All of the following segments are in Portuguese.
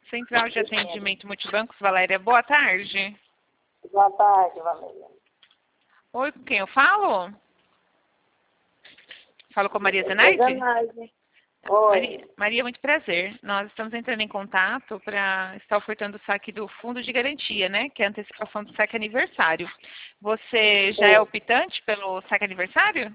Central de Atendimento Multibancos, Valéria, boa tarde. Boa tarde, Valéria. Oi, com quem eu falo? Falo com a Maria Zenaide? Oi. Maria, muito prazer. Nós estamos entrando em contato para estar ofertando o saque do fundo de garantia, né? Que é a antecipação do saque aniversário. Você já é optante pelo saque aniversário?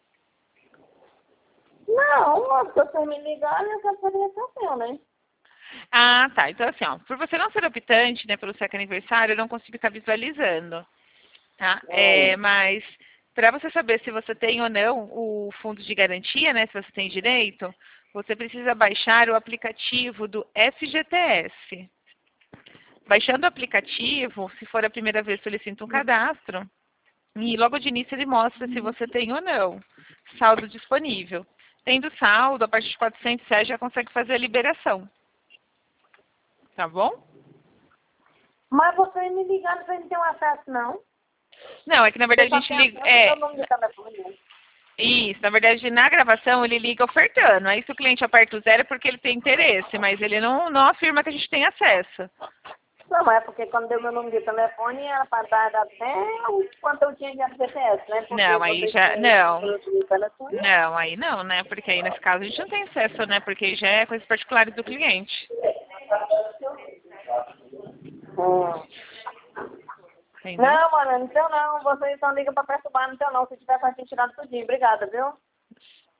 Não, se você me ligar, eu já poderia saber, né? Ah, tá. Então, assim, ó, por você não ser optante, né, pelo saque aniversário, eu não consigo estar visualizando, tá? Mas para você saber se você tem ou não o fundo de garantia, né, se você tem direito, você precisa baixar o aplicativo do FGTS. Baixando o aplicativo, se for a primeira vez, solicita um cadastro e logo de início ele mostra se você tem ou não saldo disponível. Tendo saldo, a partir de R$ 400 já consegue fazer a liberação. Tá bom? Mas você me ligando pra gente ter um acesso, não? Não, é que na verdade a gente liga. Meu nome de telefone. Isso, na verdade na gravação ele liga ofertando. Aí se o cliente aperta o 0 é porque ele tem interesse, mas ele não afirma que a gente tem acesso. Não, mas é porque quando deu meu número de telefone era para dar até o quanto eu tinha de FGTS, né? Porque Não, aí você já. tinha Não. o número de telefone. Não, aí não, né? Porque aí nesse caso a gente não tem acesso, né? Porque já é coisas particulares do cliente. Entendeu? Não, mano, então não. Vocês só ligam para perturbar, então não. Se tiver para gente tirar tudinho. Obrigada, viu?